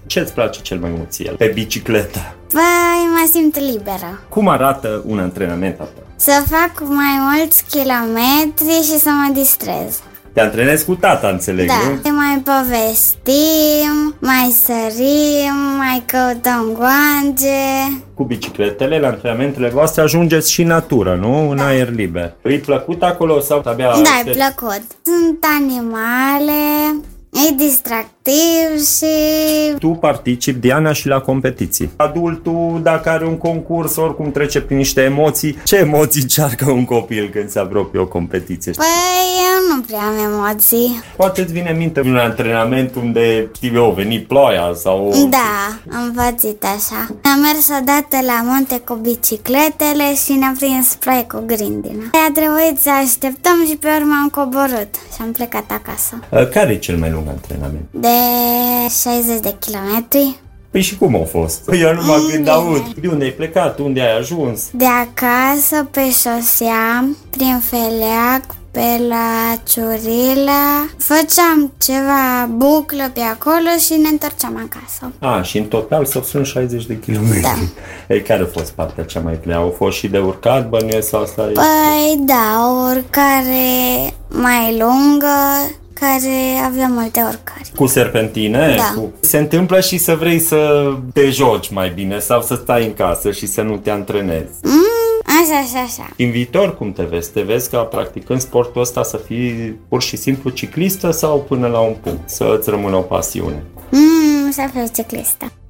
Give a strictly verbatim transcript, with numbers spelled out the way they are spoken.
Ce-ți place cel mai mult ție pe bicicletă? Păi, mă simt liberă. Cum arată un antrenament al tău? Să fac mai mulți kilometri și să mă distrez. Te antrenezi cu tata, înțeleg, Da, nu? mai povestim, mai sărim, mai căutăm guange. Cu bicicletele, la antrenamentele voastre ajungeți și în natură, nu? În Da. aer liber. E plăcut acolo sau abia... Da, e aștept? plăcut. Sunt animale, e distractiv și... Tu participi, Diana, și la competiții. Adultul, dacă are un concurs, oricum trece prin niște emoții. Ce emoții încearcă un copil când se apropie o competiție? Păi, eu nu prea am emoții. Poate îți vine în minte un antrenament unde, știu eu, veni ploaia sau... Da, am pățit așa. Am mers odată la munte cu bicicletele și ne-am prins ploaie cu grindină. A trebuit să așteptăm și pe urmă am coborât și am plecat acasă. Care e cel mai lung antrenament? De șaizeci de kilometri. Păi și cum au fost? Eu numai când Bine. aud. De unde ai plecat? Unde ai ajuns? De acasă, pe șosea, prin Feleac, pe la Ciurila. Făceam ceva buclă pe acolo și ne întorceam acasă. A, și în total s-au strâns șaizeci de kilometri. Da. Ei, care a fost partea cea mai grea? Au fost și de urcat, bănuiesc, sau asta e... Păi da, o urcare mai lungă, care avea multe urcări. Cu serpentine? Da. Cu... Se întâmplă și să vrei să te joci mai bine sau să stai în casă și să nu te antrenezi. Mm, așa, așa, așa. În viitor, cum te vezi? Te vezi ca practicând sportul ăsta să fii pur și simplu ciclistă sau până la un punct? Să îți rămână o pasiune? Mm, să fiu ciclistă.